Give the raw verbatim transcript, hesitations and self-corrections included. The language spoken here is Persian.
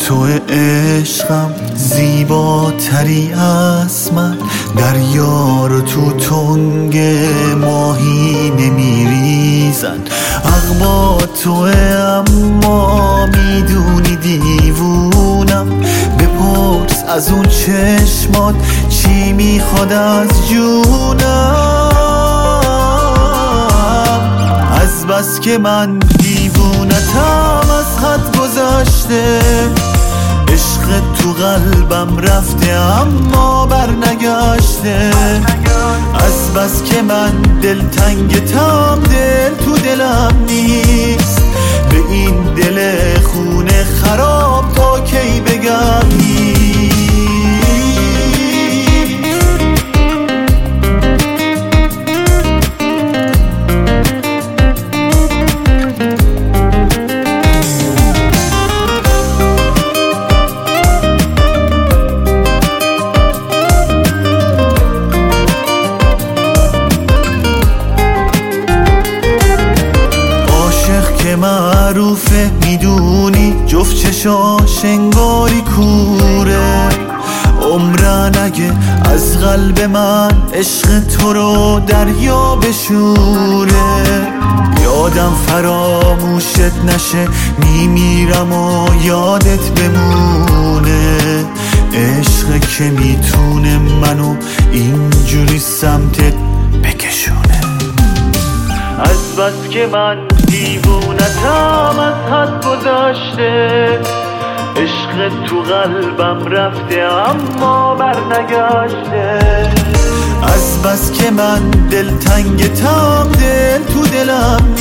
تو عشقم زیباتری از من، دریا رو تو تنگ ماهی نمیریزن. عقبا توه اما میدونی دیوونم، بپرس از اون چشمات چی میخواد از جونم. از بس که من دیوونتم از حد گذشته، عشق تو قلبم رفته اما بر نگشته. از بس که من دلتنگتم دل تو دلم نیست، به این دل خونه خراب تا کی بگم نیست. معروفه میدونی جفت چشاش انگاری کوره، عمرن اگه از قلب من عشق تو رو دریا بشوره. یادم فراموشت نشه میمیرم و یادت بمونه، عشق که میتونه منو اینجوری سمتت بکشونه. از بس که من دیوونتم از حد گذشته، عشق تو قلبم رفته اما بر نگشته. از بس که من دلتنگتم دل تو دلم